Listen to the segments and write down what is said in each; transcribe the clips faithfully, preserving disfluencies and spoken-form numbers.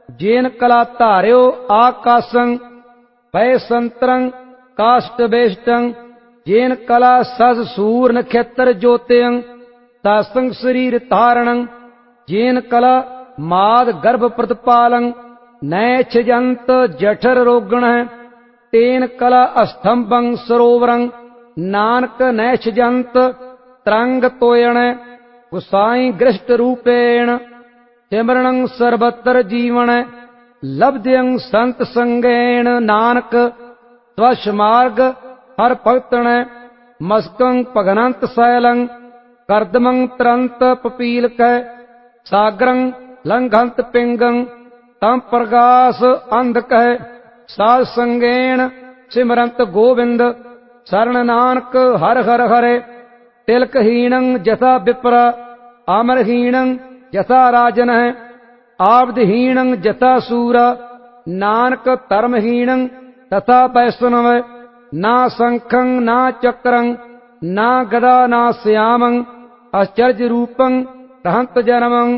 जेन कला धार्यो आकाशं पै संतरं काष्ट बेष्टं जेन कला सज सूर नक्षत्र ज्योतियं तासंग शरीर धारणं जेन कला माद गर्भ प्रतिपालं नैछ जंत जठर रोगण तेन कला अस्तंभं सरोवरं नानक नैछ जंत तरंग तोयण गुसाई गृष्ट रूपेण सिमरणं सर्वत्र जीवन लब्ध्यं संत संगेण नानक स्वश मार्ग हर भक्तण मस्कं पगनंत शैलं कर्दमं तरंत पपीलक सागरं लंघंत पिंगं तम प्रगास अंधक साध संगेण सिमरंत गोविंद शरण नानक हर हर हरे तिलकहीनं यथा विप्र आमरहीनं यथा राजन आब्दहीनं यथा सूर नानक धर्महीनं तथा वैष्णव ना शंखं ना चक्रं ना गदा ना श्यामं आश्चर्य रूपं रहंत जन्मं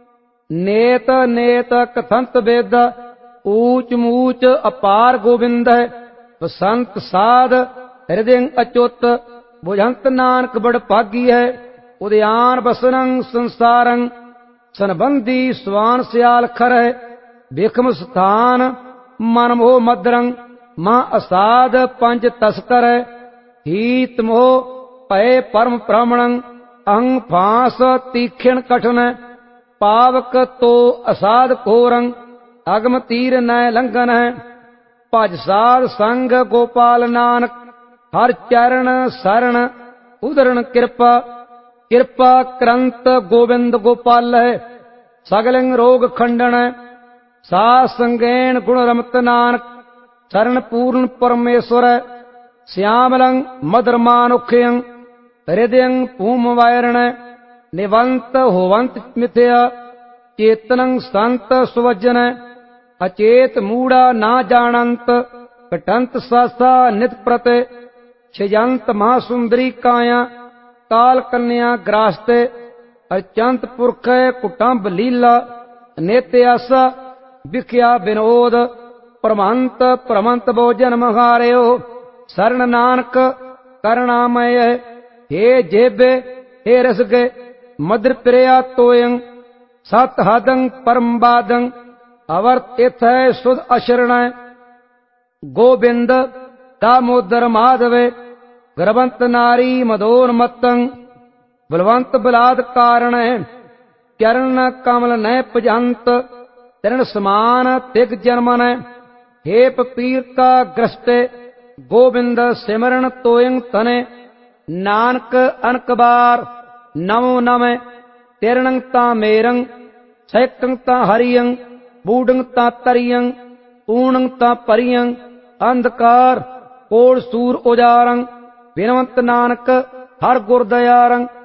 नेत नेत कथंत वेद ऊच मूच अपार गोविंद बसंत साध हृदय अच्युत बुझंत नानक बड़ भागी है उदयान बसनं संसारं सनबंदी स्वान सियाल खर है विखम स्थान मन मोह मदरं मां असाध पंच तस्कर हीत मोह पय परम भ्रमणं अंग फांस तीक्षण कठन पावक तो असाध घोरं अगम तीर नय लंघन भज साध संग गोपाल नानक हर चरण शरण उदरण कृपा कृपा क्रंत गोविंद गोपाल है सगलिंग रोग खंडन सा संगेण गुण रमत नानक शरण पूर्ण परमेश्वर श्यामलं मदरमानुख्यं हृदयं भूम वायरण निवंत होवंत मिथ्या चेतनं संत सुवजन अचेत मूढ़ा ना जानंत कटंत सासा नित प्रत क्षयंत महासुंदरी काया काल कन्या ग्रास्ते अचंत पुरख कुटुंब लीला नित्य आसा विख्या विनोद परमंत परमंत भोजन महारयो शरण नानक करुणामय हे जेबे हे रसगे मधुर प्रिया तोयं सत हदं परम बादं अवर्त इथ सुध अशरण गोविंद दामोदर माधवे गर्भंत नारी मदोन्मत्तं बलवंत बलाद कारण चरण कमल नय पजंत चरण समान तिग जन्मन हे पपीर का ग्रस्त गोविंद सिमरण तोयं तने नानक अनक बार नमो नम तिरणं ता मेरं सैकं ता हरियं बूढ़ं ता तरियं ऊणं ता परियं अंधकार कोड़ सूर उजारं विनवंत नानक हर गुर दयारं